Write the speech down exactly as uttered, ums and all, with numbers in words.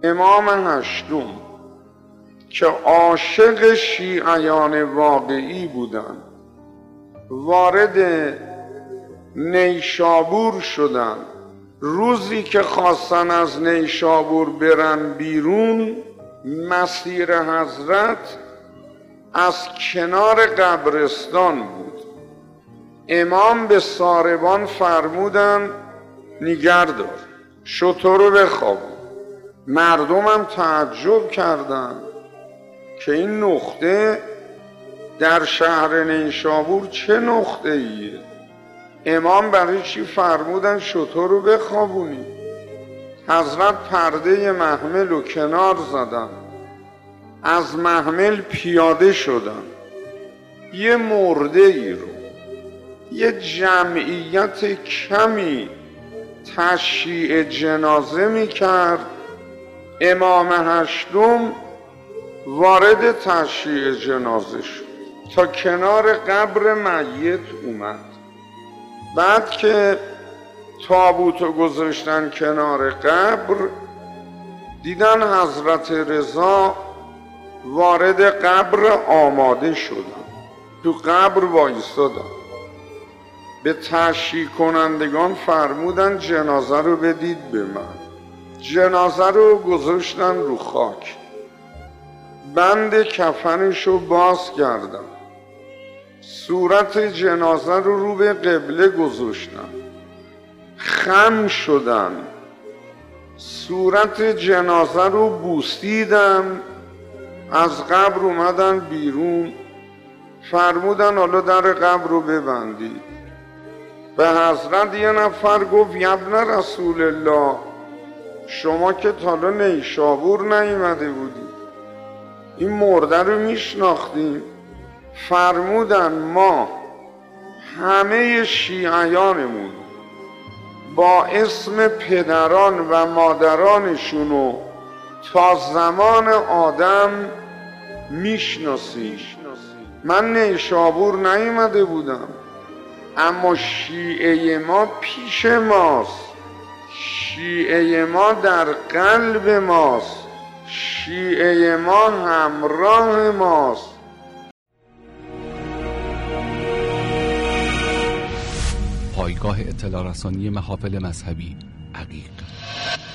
امام هشتم که عاشق شیعیان واقعی بودند وارد نیشابور شدند. روزی که خواستن از نیشابور برن بیرون، مسیر حضرت از کنار قبرستان بود. امام به ساربان فرمودن نگهدار، شتر رو بخوابون. مردم هم تعجب کردند که این نقطه در شهر نیشابور چه نقطه ایه؟ امام برای چی فرمودن شتر رو بخوابونی؟ حضرت پرده محمل رو کنار زدن، از محمل پیاده شدن، یه مرده ای رو یه جمعیت کمی تشییع جنازه می کرد. امام هشتم وارد تشییع جنازه شد، تا کنار قبر میت اومد. بعد که تابوتو گذاشتن کنار قبر، دیدن حضرت رضا وارد قبر آماده شدن، تو قبر وایستادن. به تشییع کنندگان فرمودن جنازه رو بدید به من. جنازه رو گذاشتن رو خاک، بند کفنشو باز کردن، صورت جنازه رو رو به قبله گذاشتن، خم شدن، صورت جنازه رو بوسیدن، از قبر اومدن بیرون. فرمودن حالا در قبر رو ببندید. به حضرت یه نفر گفت ابن رسول الله، شما که تا حالا نیشابور نیامده بودی، این مرده رو میشناختیم؟ فرمودن ما همه شیعیانمون با اسم پدران و مادرانشونو تا زمان آدم میشناسیم. من نیشابور نیامده بودم، اما شیعه ما پیش ماست، شیعه ما در قلب ماست، شیعه ما همراه ماست. پایگاه اطلاع رسانی محافل مذهبی عقیق.